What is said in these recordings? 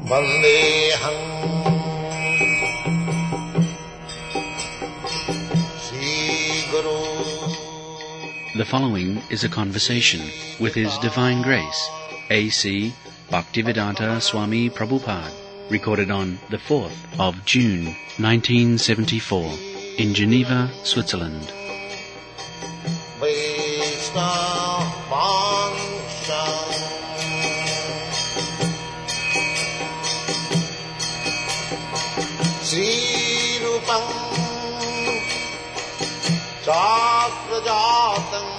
Vandeham Sri Guru. The following is a conversation with His Divine Grace, A.C. Bhaktivedanta Swami Prabhupada, recorded on the 4th of June, 1974, in Geneva, Switzerland. Sri Rupam Chakrajatam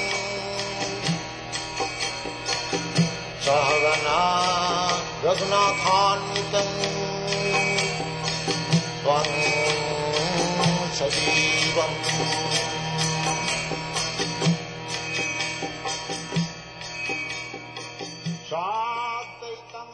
Sahagana Raghunathanvitam Tvam Sajivam Sadaitam.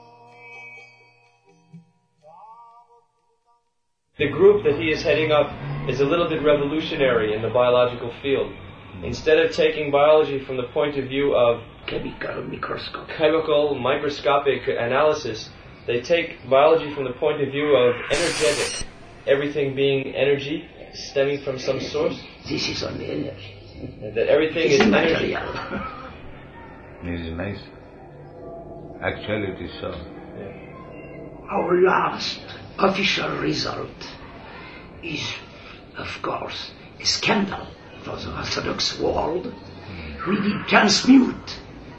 The group that he is heading up is a little bit revolutionary in the biological field. Instead of taking biology from the point of view of chemical microscopic analysis, they take biology from the point of view of energetic, everything being energy, stemming from some source. This is only energy. That everything is energy. It is nice. Actually it is so. Our last official result is, of course, a scandal for the Orthodox world. We did transmute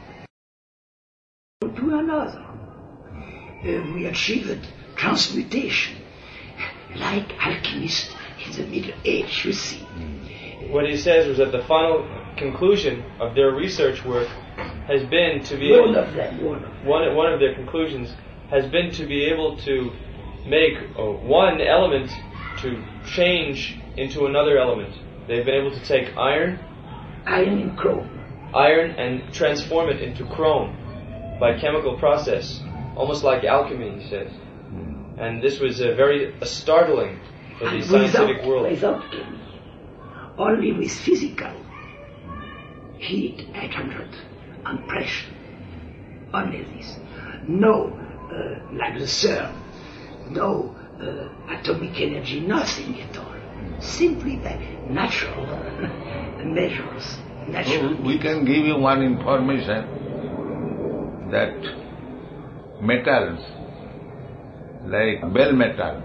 to another. We achieved transmutation, like alchemists in the Middle Age, you see. What he says was that the final conclusion of their research work has been to be able one of their conclusions has been to be able to make one element to change into another element. They've been able to take iron and transform it into chrome by chemical process, almost like alchemy, he says. And this was very startling for the scientific world. Without chemistry, only with physical heat, 800, and pressure. Only this. No, like the CERN, no atomic energy, nothing at all. Simply by natural measures. We can give you one information that metals like bell metal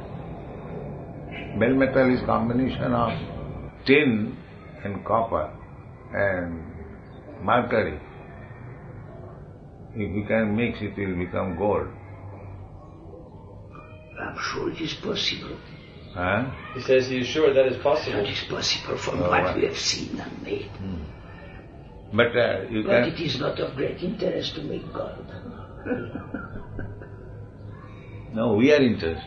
is combination of tin and copper and mercury. If we can mix it, will become gold. I'm sure it is possible. Huh? He says he is sure that is possible. It is possible from what we have seen and made. But it is not of great interest to make gold. No, we are interested.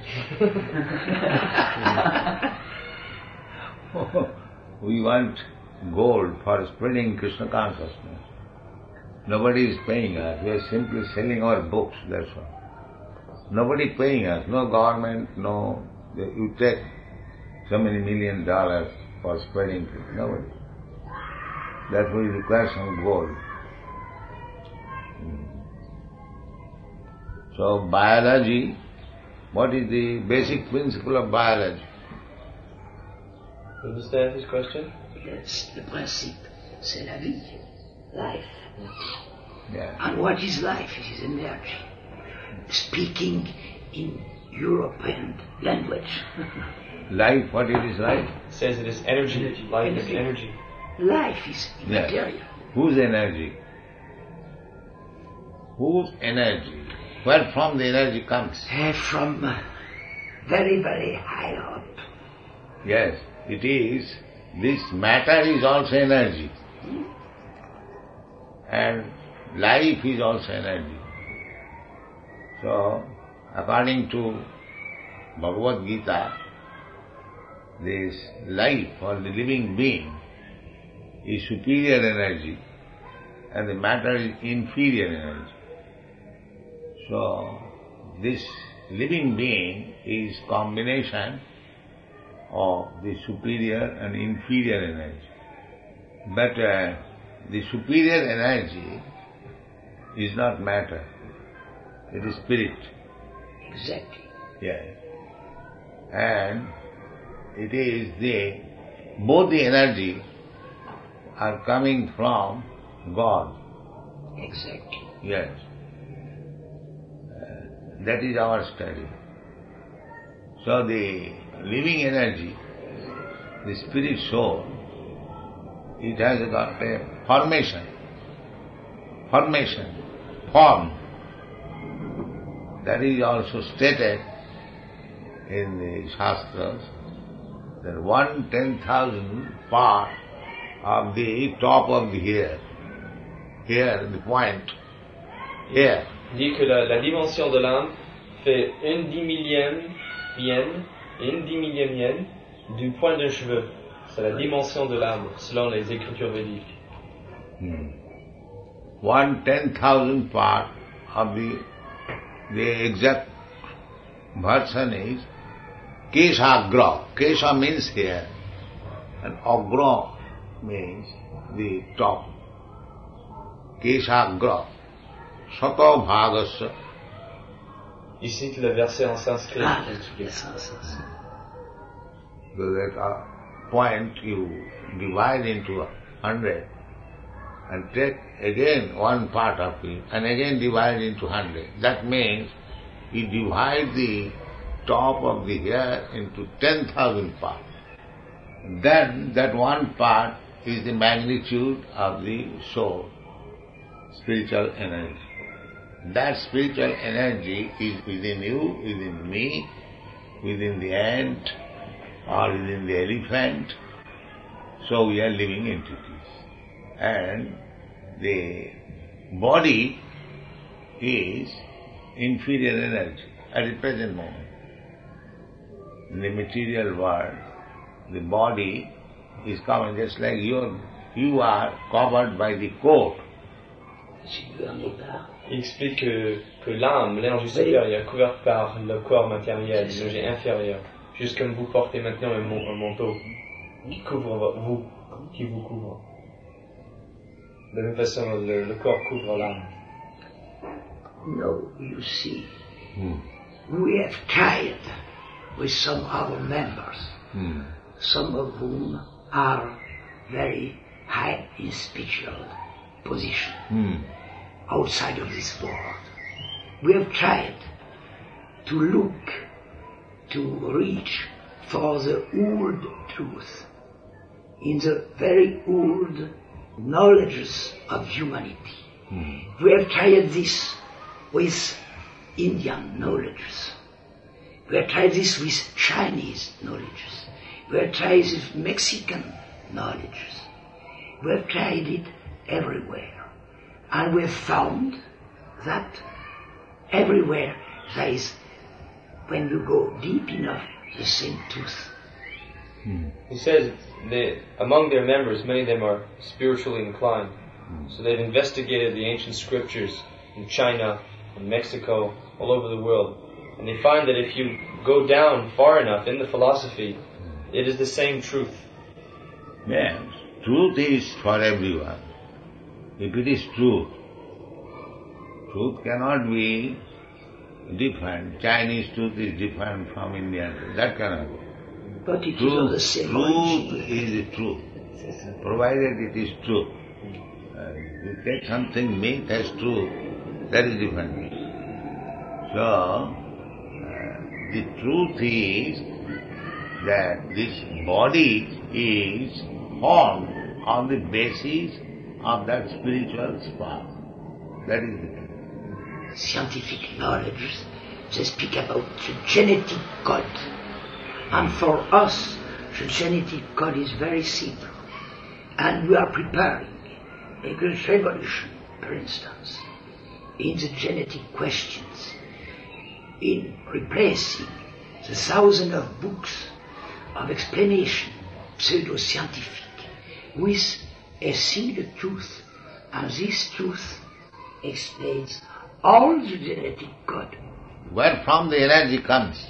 We want gold for spreading Krishna consciousness. Nobody is paying us. We are simply selling our books, that's all. Nobody is paying us. No government, no... You take so many $1 million for spreading Krishna. Nobody. That's why you require some gold. So biology, what is the basic principle of biology? Understand his question? Yes, the principle, c'est la vie, life. Yeah. And what is life? It is energy. Speaking in European language. Life, what it is life? It says it is energy. Life is energy. Life is material. Whose energy? Whose energy? Where from the energy comes? From very, very high up. Yes, it is. This matter is also energy. And life is also energy. So, according to Bhagavad Gita, this life or the living being is superior energy and the matter is inferior energy. So, this living being is combination of the superior and inferior energy. But the superior energy is not matter, it is spirit. Exactly. Yes. And it is both the energy are coming from God. Exactly. Yes. That is our study. So the living energy, the spirit soul, it has got a form. That is also stated in the Shastras, that 1/10,000 part of the top of the hair, the point, here. Dit que la dimension de l'âme fait 1/10,000,000 yen et 1/10,000,000 yen du point d'un cheveu. C'est la dimension de l'âme, selon les écritures védiques. 1/10,000 part of the exact version is Keshagra. Kesha means hair, and Agra means the top. Keshagra. Sato bhagasya. Il cite le verset en sanskrit. So that point you divide into 100 and take again one part of it and again divide into 100. That means you divide the top of the hair into 10,000 parts. Then that one part is the magnitude of the soul, spiritual energy. That spiritual energy is within you, within me, within the ant, or within the elephant. So we are living entities. And the body is inferior energy at the present moment. In the material world, the body is covered just like you are covered by the coat. Il explique que l'âme, l'énergie supérieure, est couverte par le corps matériel, l'énergie inférieure, juste comme vous portez maintenant un manteau qui vous couvre. De la même façon, le corps couvre l'âme. No, you see, we have tried with some other members, some of whom are very high in spiritual position. Outside of this world. We have tried to look, to reach for the old truth, in the very old knowledges of humanity. We have tried this with Indian knowledges. We have tried this with Chinese knowledges. We have tried this with Mexican knowledges. We have tried it everywhere. And we have found that everywhere there is, when you go deep enough, the same truth. He says among their members, many of them are spiritually inclined. So they've investigated the ancient scriptures in China, in Mexico, all over the world. And they find that if you go down far enough in the philosophy, it is the same truth. Yes, truth is for everyone. If it is truth cannot be different. Chinese truth is different from Indian truth. That cannot be. But it is of the same origin. Truth is the truth, provided it is truth. You take something meat as truth, that is different. So, the truth is that this body is formed on the basis of that spiritual spark. That is the truth. Scientific knowledge, they speak about the genetic code. And for us, the genetic code is very simple. And we are preparing a great revolution, for instance, in the genetic questions, in replacing the thousands of books of explanation, pseudo-scientific, with a single truth. And this truth explains all the genetic code. Where from the energy comes?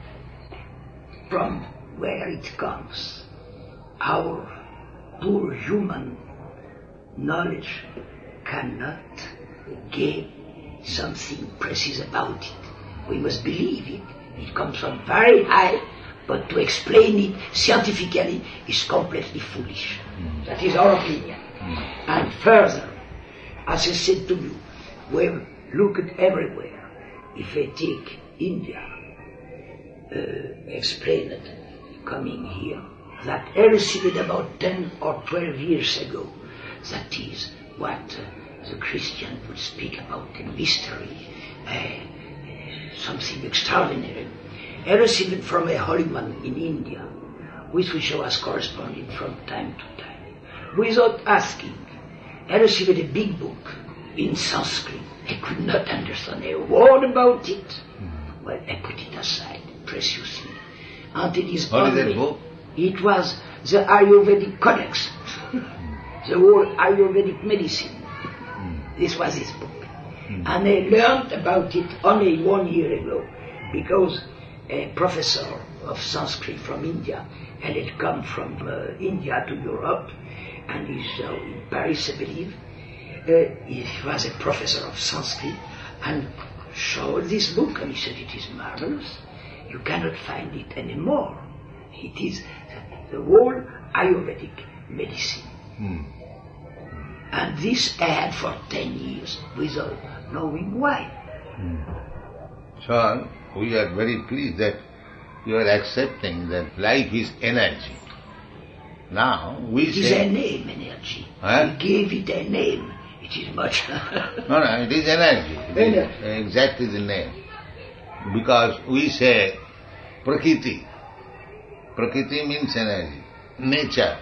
From where it comes. Our poor human knowledge cannot gain something precise about it. we must believe it. It comes from very high, but to explain it scientifically is completely foolish. That is our opinion. And further, as I said to you, we look at everywhere. If I take India, explain it, coming here, that I received about 10 or 12 years ago. That is what the Christian would speak about a mystery, something extraordinary. I received it from a holy man in India, with which I was corresponding from time to time. Without asking, I received a big book in Sanskrit. I could not understand a word about it. Well, I put it aside preciously. And it is What is only... that book? It was the Ayurvedic Codex, the whole Ayurvedic medicine. This was his book. And I learned about it only 1 year ago, because a professor of Sanskrit from India had come from India to Europe, and he's in Paris, I believe. He was a professor of Sanskrit, and showed this book, and he said, it is marvelous. You cannot find it anymore. It is the whole Ayurvedic medicine. And this I had for 10 years without knowing why. So, we are very pleased that you are accepting that life is energy. Now, we It is say... a name, energy. Huh? We gave it a name. It is much... No, it is energy. It is exactly the name. Because we say Prakriti. Prakriti means energy. Nature.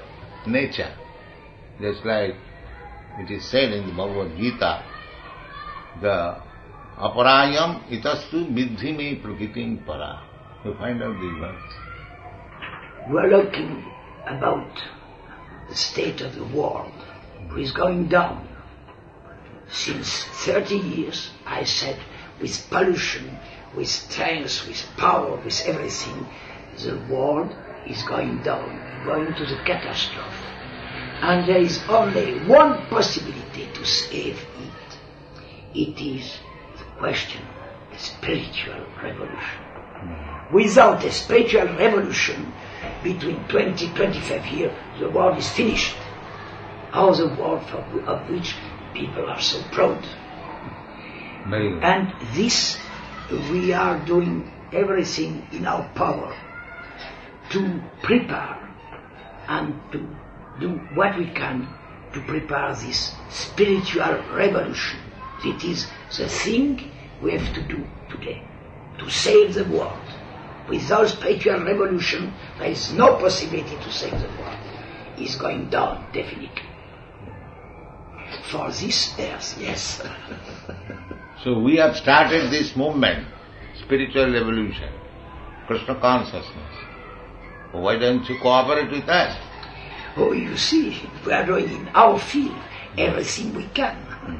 Just like it is said in the Bhagavad Gita, the aparayam itastu vidhi me prakritim para. You find out these words. We are looking about the state of the world, which is going down. Since 30 years, I said, with pollution, with strength, with power, with everything, the world is going down, going to the catastrophe. And there is only one possibility to save it. It is the question of spiritual revolution. Without a spiritual revolution, between 20-25 years, the world is finished. All the world of which people are so proud. Very good. And this, we are doing everything in our power to prepare and to do what we can to prepare this spiritual revolution. It is the thing we have to do today, to save the world. Without spiritual revolution, there is no possibility to save the world. It's going down, definitely. For this earth, yes. So we have started this movement, spiritual revolution, Krishna consciousness. Why don't you cooperate with us? Oh, you see, we are doing in our field everything we can.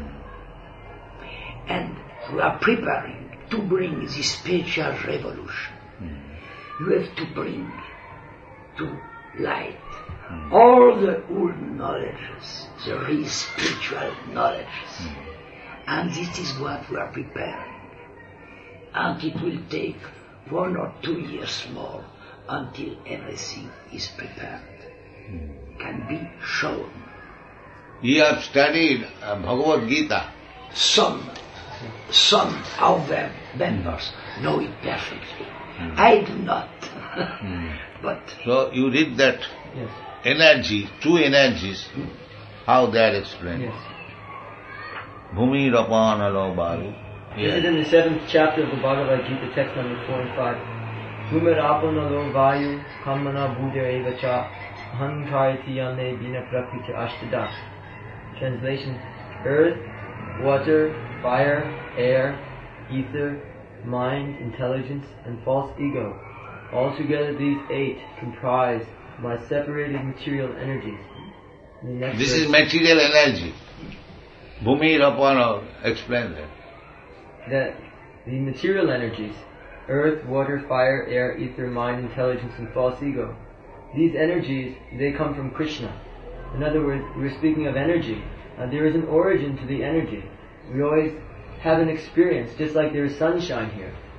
And we are preparing to bring this spiritual revolution. You have to bring to light all the old knowledges, the real spiritual knowledges. And this is what we are preparing. And it will take 1 or 2 years more until everything is prepared. Can be shown. You have studied Bhagavad Gita. Some of their members know it perfectly. I do not. But So you read that energy, two energies, how they are explained. Yes. Bhumi Rapanalo Baru. This is in the 7th chapter of the Bhagavad Gita, text number 4 and 5. Bhumirapano vayu kamana buddha evacha ahankariti yane bina prakriti ashtada. Translation: earth, water, fire, air, ether, mind, intelligence, and false ego. Altogether these 8 comprise by separated material energies. The next This verse, is material energy. Bhumi Rapana, explain that. that the material energies, earth, water, fire, air, ether, mind, intelligence, and false ego, these energies, they come from Krishna. In other words, we're speaking of energy. There is an origin to the energy. We always have an experience, just like there is sunshine here.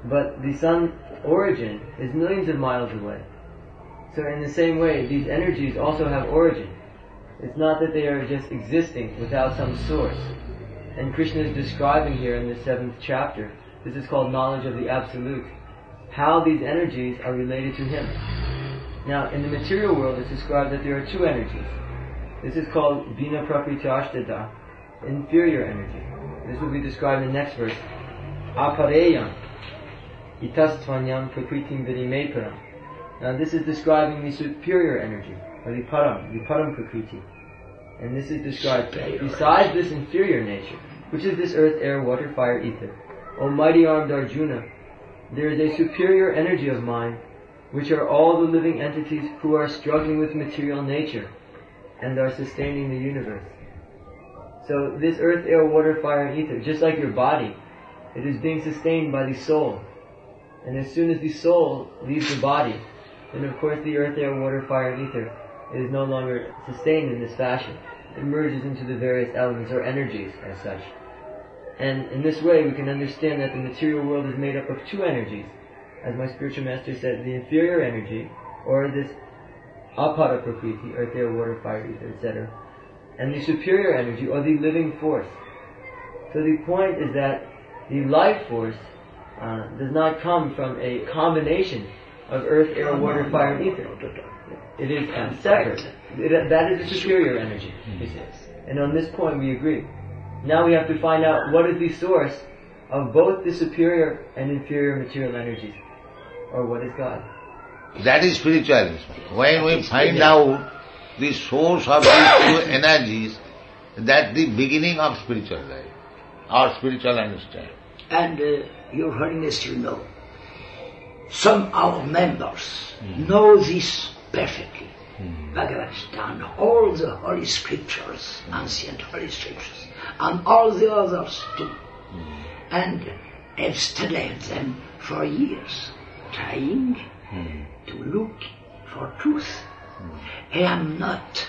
But the sun's origin is millions of miles away. So in the same way, these energies also have origin. It's not that they are just existing without some source. And Krishna is describing here in the 7th chapter, this is called knowledge of the Absolute, how these energies are related to Him. Now, in the material world, it's described that there are two energies. This is called Vina Prakritashtata, inferior energy. This will be described in the next verse. Apareyam, itastvanyam prakritim vidimeparam. Now, this is describing the superior energy, or the param prakriti. And this is described besides this inferior nature, which is this earth, air, water, fire, ether. O mighty armed Arjuna, there is a superior energy of mind, which are all the living entities who are struggling with material nature and are sustaining the universe. So this earth, air, water, fire, and ether, just like your body, it is being sustained by the soul. And as soon as the soul leaves the body, then of course the earth, air, water, fire, and ether is no longer sustained in this fashion. It merges into the various elements or energies as such. And in this way we can understand that the material world is made up of two energies. As my spiritual master said, the inferior energy, or this apara prakriti, earth, air, water, fire, ether, etc., and the superior energy, or the living force. So the point is that the life force does not come from a combination of earth, air, water, fire, and ether. It is separate. That is the superior energy, he says. And on this point we agree. Now we have to find out what is the source of both the superior and inferior material energies. Or what is God? That is spiritualism. When we find out the source of these two energies, that's the beginning of spiritual life, or spiritual understanding. And Your Holiness, you know, some of our members know this perfectly. Bhagavad Gita, all the holy scriptures, ancient holy scriptures, and all the others too, and have studied them for years, trying to look for truth. I am not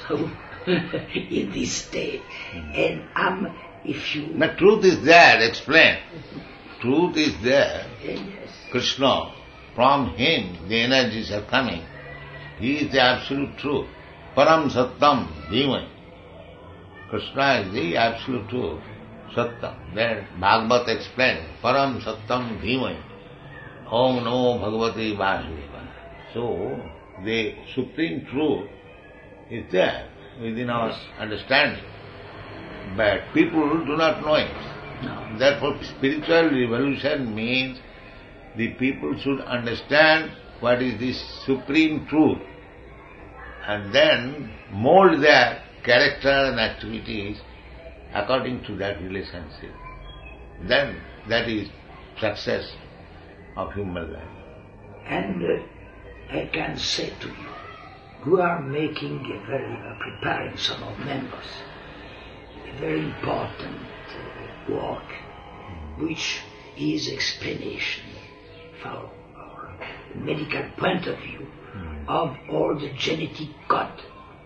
in this state, and The truth is there, explain. Truth is there. Yes. Krishna, from Him the energies are coming. He is the absolute truth. Param Sattam Bhimai. Krishna is the absolute truth. Sattam. That Bhagavad explains. Param Sattam Bhimai. Om Namo Bhagavate Vasudevaya. So, the supreme truth is there within our understanding. But people do not know it. No. Therefore, spiritual revolution means the people should understand what is the supreme truth and then mold their character and activities according to that relationship. Then that is success of human life. And I can say to you, we are making preparing some of members, a very important work, which is explanation from our medical point of view of all the genetic code,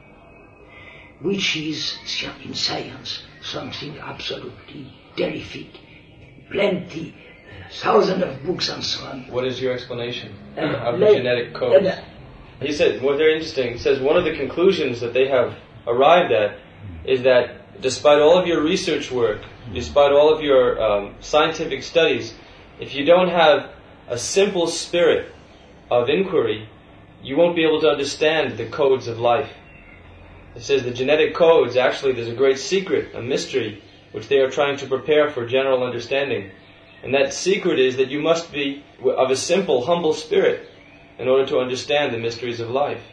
which is in science something absolutely terrific, plenty, thousands of books and so on. What is your explanation of the genetic codes? He said, well, very interesting. He says one of the conclusions that they have arrived at is that despite all of your research work, despite all of your scientific studies, if you don't have a simple spirit of inquiry, you won't be able to understand the codes of life. It says the genetic codes, actually there's a great secret, a mystery, which they are trying to prepare for general understanding. And that secret is that you must be of a simple, humble spirit in order to understand the mysteries of life.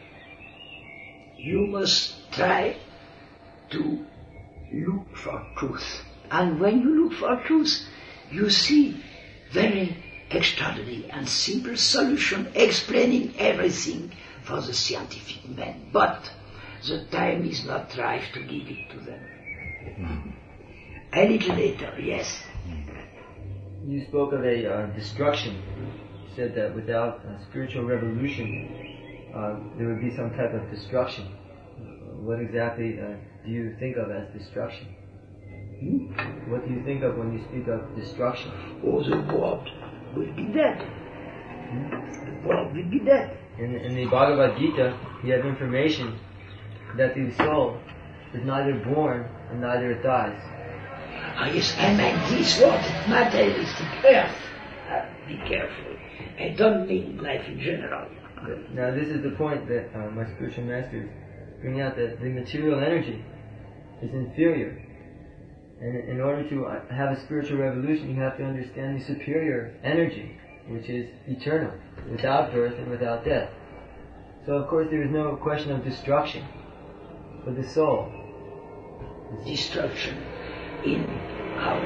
You must try to look for truth. And when you look for truth, you see very extraordinary and simple solution explaining everything for the scientific man. But the time is not right to give it to them. A little later, yes. You spoke of a destruction. You said that without a spiritual revolution, there would be some type of destruction. What exactly do you think of as destruction? What do you think of when you speak of destruction? Oh, the word will be dead. The world will be dead. In the Bhagavad Gita, you have information that the soul is neither born and neither it dies. Yes, I meant this word, materialistic earth. Be careful. I don't mean life in general. Now this is the point that my spiritual masters bring out, that the material energy is inferior. And in order to have a spiritual revolution, you have to understand the superior energy, which is eternal, without birth and without death. So of course there is no question of destruction for the soul. Destruction in our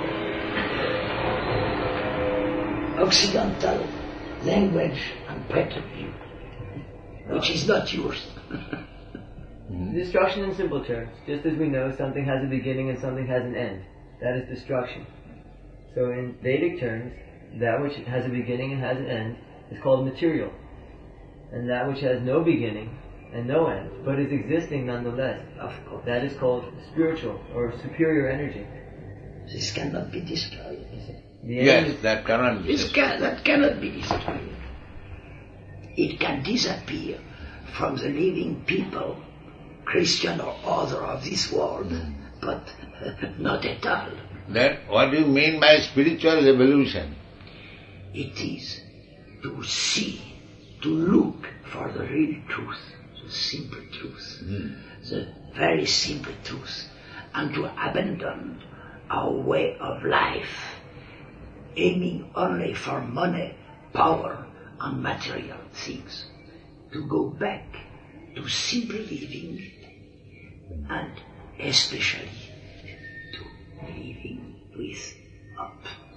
Occidental language and point of view, which is not yours. Destruction in simple terms, just as we know something has a beginning and something has an end. That is destruction. So in Vedic terms, that which has a beginning and has an end is called material. And that which has no beginning and no end, but is existing nonetheless, Of course. that is called spiritual or superior energy. This cannot be destroyed. The Yes, that cannot be. That cannot be destroyed. It can disappear from the living people, Christian or other of this world, but not at all. Then what do you mean by spiritual revolution? It is to see, to look for the real truth, the simple truth, the very simple truth, and to abandon our way of life, aiming only for money, power, and material things, to go back to simple living, and especially to living with up.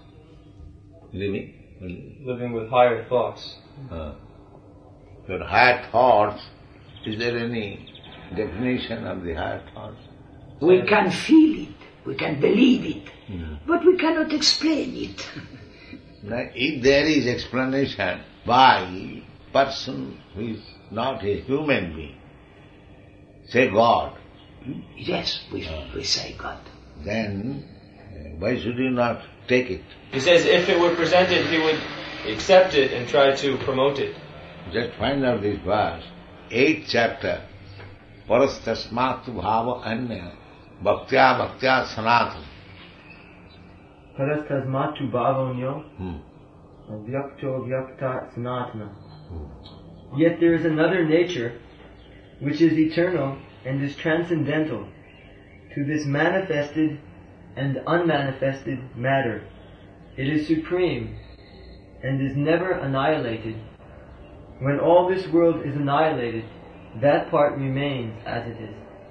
Living with higher thoughts. Your higher thoughts, is there any definition of the higher thoughts? We can feel it, we can believe it, but we cannot explain it. Now, if there is explanation by person who is not a human being, say God, Yes, we say God. then why should you not take it? He says if it were presented, he would accept it and try to promote it. Just find out this verse, 8th chapter, Parastasmatu bhava anya, bhaktya sanatana. Parastasmatu bhavonyo, vyakto vyakta sanatana. Yet there is another nature which is eternal and is transcendental to this manifested and unmanifested matter. It is supreme and is never annihilated. When all this world is annihilated, that part remains as it is.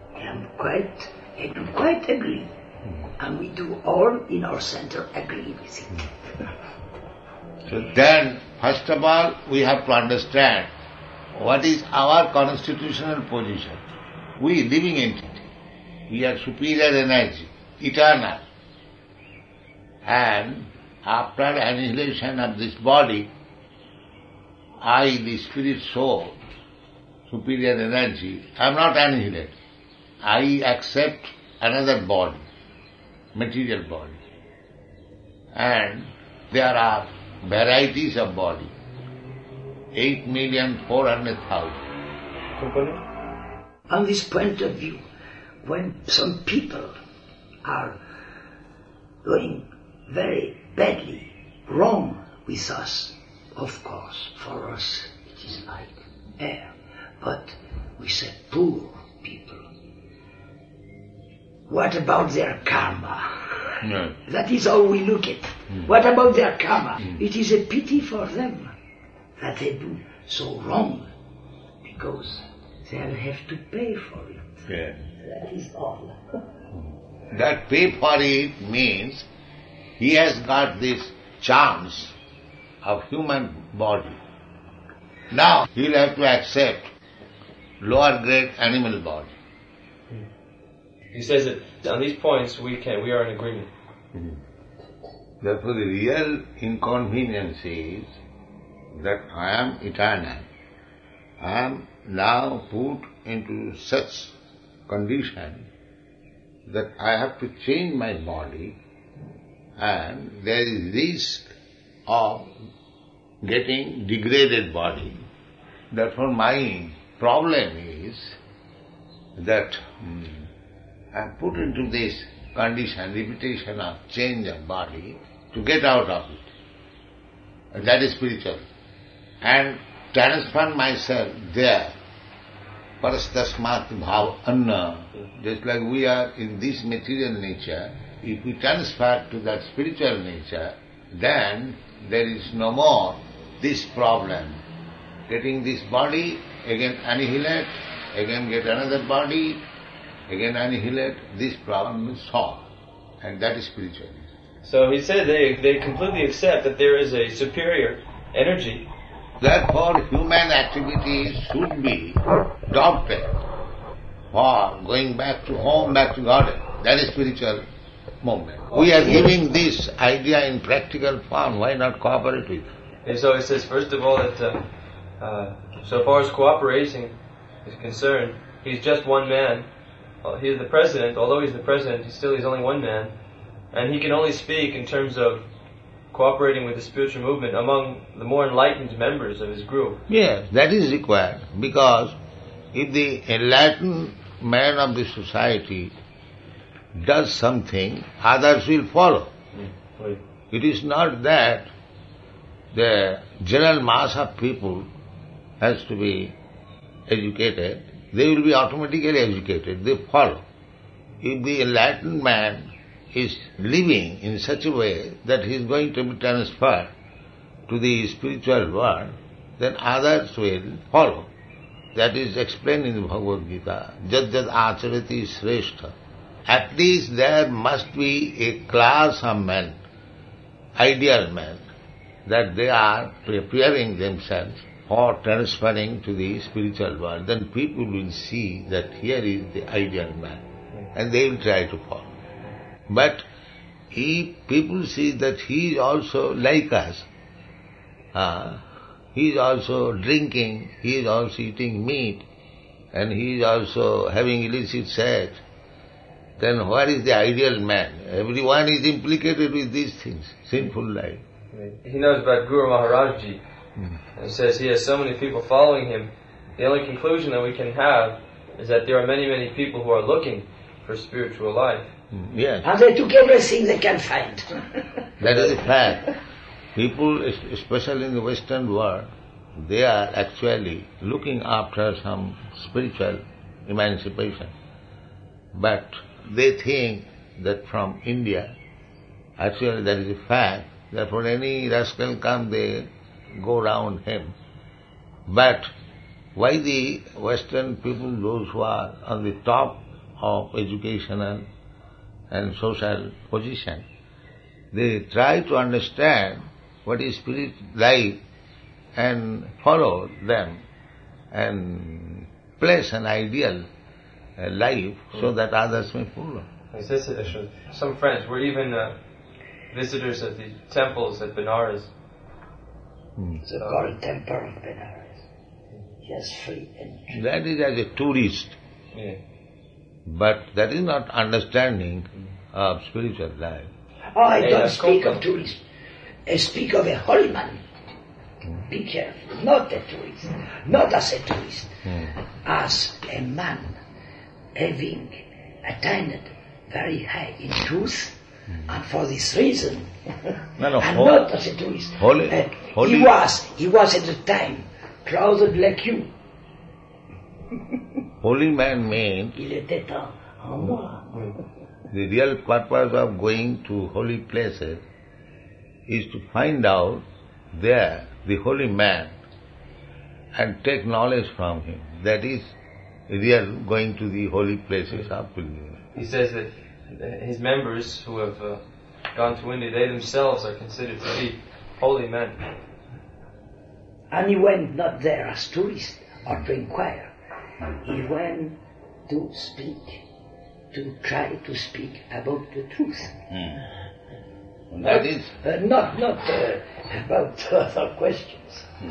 I do quite agree. And we do all in our center agree with it. So then, first of all, we have to understand what is our constitutional position. We, living entity, we are superior energy, eternal. And after annihilation of this body, I, the spirit soul, superior energy, I am not annihilated. I accept another body, material body. And there are varieties of body, 8,400,000. On this point of view, when some people are going very badly wrong with us, of course, for us it is like air, but we say poor people. What about their karma? No. That is how we look at it. What about their karma? It is a pity for them that they do so wrong, because they'll have to pay for it. Yeah. That is all. That pay for it means he has got this chance of human body. Now he will have to accept lower grade animal body. He says that on these points we are in agreement. Therefore the real inconvenience is that I am eternal. I am now put into such condition that I have to change my body, and there is risk of getting degraded body. Therefore my problem is that I am put into this condition, repetition of change of body, to get out of it. And that is spiritual. And transfer myself there. Parastasmat bhav anna. Just like we are in this material nature, if we transfer to that spiritual nature, then there is no more this problem. Getting this body, again annihilate, again get another body, again annihilate, this problem is solved. And that is spiritual. So he said they completely accept that there is a superior energy. Therefore human activities should be adopted for going back to home, back to Godhead. That is spiritual movement. We are giving this idea in practical form. Why not cooperate with it? And so he says, first of all, that so far as cooperation is concerned, he's just one man. He is the president. Although he's the president, he's only one man. And he can only speak in terms of cooperating with the spiritual movement among the more enlightened members of his group. Yes, that is required. Because if the enlightened man of the society does something, others will follow. Right. It is not that the general mass of people has to be educated. They will be automatically educated. They follow. If the enlightened man is living in such a way that he is going to be transferred to the spiritual world, then others will follow. That is explained in the Bhagavad Gita. Jad jad acharati shrestha. At least there must be a class of men, ideal men, that they are preparing themselves for transferring to the spiritual world. Then people will see that here is the ideal man, and they will try to follow. But if people see that he is also like us, he is also drinking, he is also eating meat, and he is also having illicit sex, then where is the ideal man? Everyone is implicated with these things, sinful life. He knows about Guru Maharaj Ji. He says he has so many people following him. The only conclusion that we can have is that there are many, many people who are looking for spiritual life. Yes. And they took everything they can find. That is a fact. People, especially in the Western world, they are actually looking after some spiritual emancipation. But they think that from India, actually that is a fact, therefore any rascal come, they go round him. But why the Western people, those who are on the top of educational and social position, they try to understand what is spirit life and follow them and place an ideal life so that others may follow. Some friends were even visitors at the temples at Benares. The Golden Temple of Benares. Yes, free entry. That is as a tourist. Yeah. But that is not understanding of spiritual life. Oh, I don't speak of tourists. I speak of a holy man. Be careful, not a tourist, not as a tourist, as a man having attained very high in truth, and for this reason, and not as a tourist. He was at the time clothed like you. Holy man means Il était en moi. the real purpose of going to holy places is to find out there the holy man and take knowledge from him. That is real going to the holy places of pilgrimage. He says that his members who have gone to India, they themselves are considered to be holy men. And he went not there as tourist or to inquire. He went to speak, to try to speak about the truth. That is not about other questions.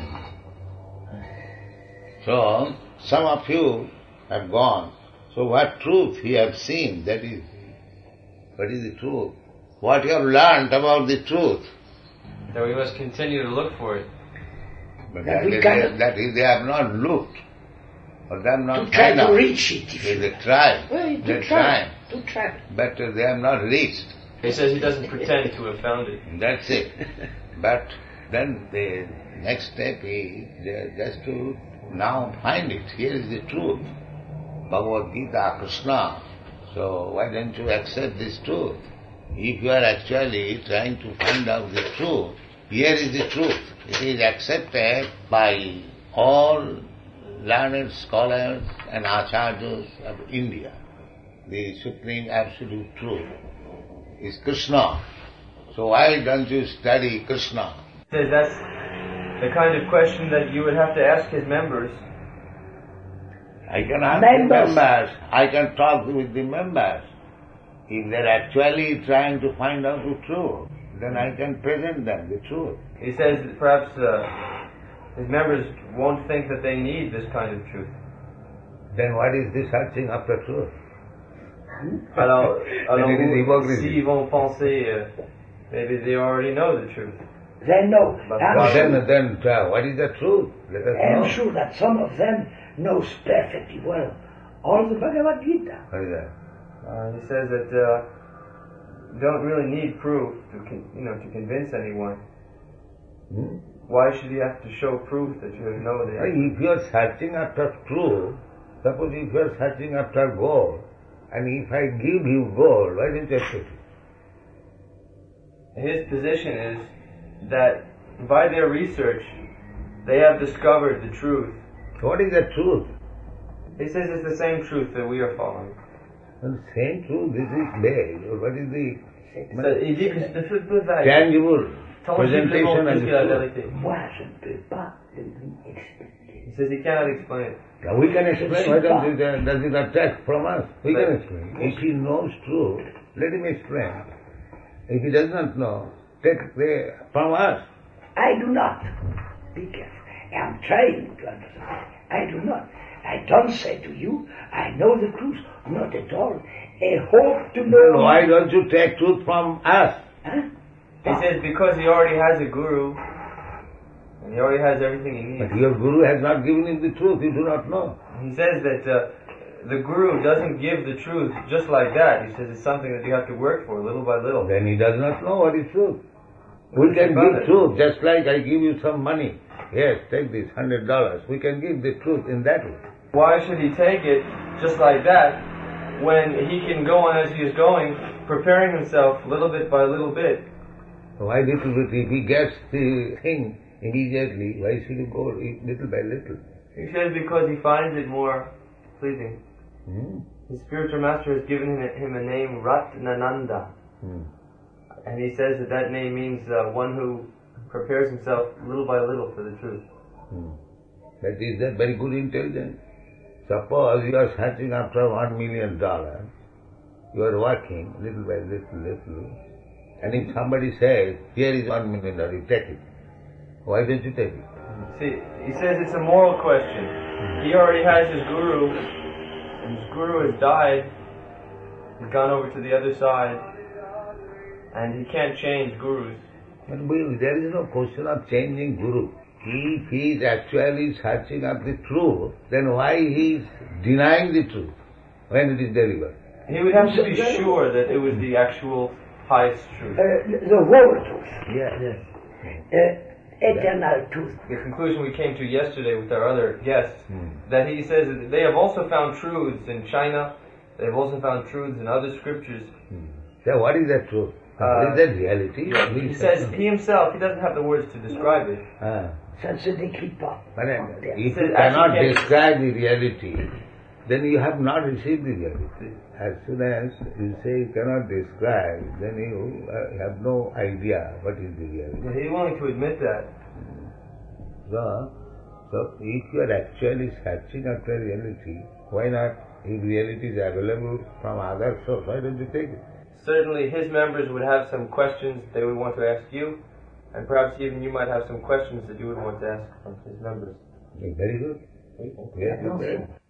So, some of you have gone. So what truth you have seen, that is, what is the truth? What you have learned about the truth. Now we must continue to look for it. But That we that cannot- is, they have not looked, or they have to not try found to out. reach it. If They you try, well, they to try, try. but they have not reached. He says he doesn't pretend to have found it. That's it. But then the next step is just to now find it. Here is the truth. Bhagavad Gita, Krishna. So why don't you accept this truth? If you are actually trying to find out the truth, here is the truth. It is accepted by all learned scholars and acharyas of India. The supreme absolute truth is Krishna. So why don't you study Krishna? He says that's the kind of question that you would have to ask his members. I can ask Members. the members, I can talk with the members. If they're actually trying to find out the truth, then I can present them the truth. He says that perhaps his members won't think that they need this kind of truth. Then what is this searching after truth? Alors, it is hypocrisy. s'ils vont penser, maybe they already know the truth. They know. But I'm why- sure, Then what is the truth? Let us I'm know. sure that some of them knows perfectly well all the Bhagavad Gita. What is that? He says that you don't really need proof to to convince anyone. Hmm? Why should you have to show proof that you know the If you are searching after truth, suppose if you are searching after gold, and if I give you gold, why don't you accept it? His position is that by their research, they have discovered the truth. What is the truth? He says it's the same truth that we are following. The same truth, this is vague. What is the Il dit que c'est un peu vague. tangible Tangiblement, presentation qu'est-ce and que la the truth? vérité? Moi, je ne peux pas lui expliquer. He says he cannot explain it. Now we can explain. Why don't you, does it attack from us? We can explain. If he knows truth, let him explain. If he does not know, take from us. I do not. Be careful. I'm trying to understand. I do not. I don't say to you, I know the truth. Not at all. I hope to know. Why don't you take truth from us? Huh? He says because he already has a guru, and he already has everything he needs. But your guru has not given him the truth. You do not know. He says that the guru doesn't give the truth just like that. He says it's something that you have to work for little by little. Then he does not know what is truth. We What's can about give it? truth just like I give you some money. Yes, take this $100. We can give the truth in that way. Why should he take it just like that when he can go on as he is going, preparing himself little bit by little bit? Why little bit? If he gets the thing immediately, why should he go little by little? He says because he finds it more pleasing. His spiritual master has given him a name, Ratnananda. And he says that name means one who prepares himself little by little for the truth. That is a very good intelligence. Suppose you are searching after $1 million, you are working little by little, and if somebody says, here is $1 million, you take it. Why don't you take it? See, he says it's a moral question. He already has his guru, and his guru has died, he's gone over to the other side, and he can't change gurus. But there is no question of changing guru. If he is actually searching up the truth, then why he is denying the truth when it is delivered? He would have to be sure that it was the actual highest truth. The whole truth. Yes. Eternal truth. The conclusion we came to yesterday with our other guests, that he says that they have also found truths in China, they have also found truths in other scriptures. So what is that truth? What is that reality? He says he himself, he doesn't have the words to describe it. Ça ne se décrit pas. But if says you cannot actually- describe the reality, then you have not received the reality. As soon as you say you cannot describe, then you have no idea what is the reality. He's willing to admit that. So if you are actually searching after reality, why not? If reality is available from other source, why don't you take it? Certainly his members would have some questions they would want to ask you, and perhaps even you might have some questions that you would want to ask from his members. Very good. Very good.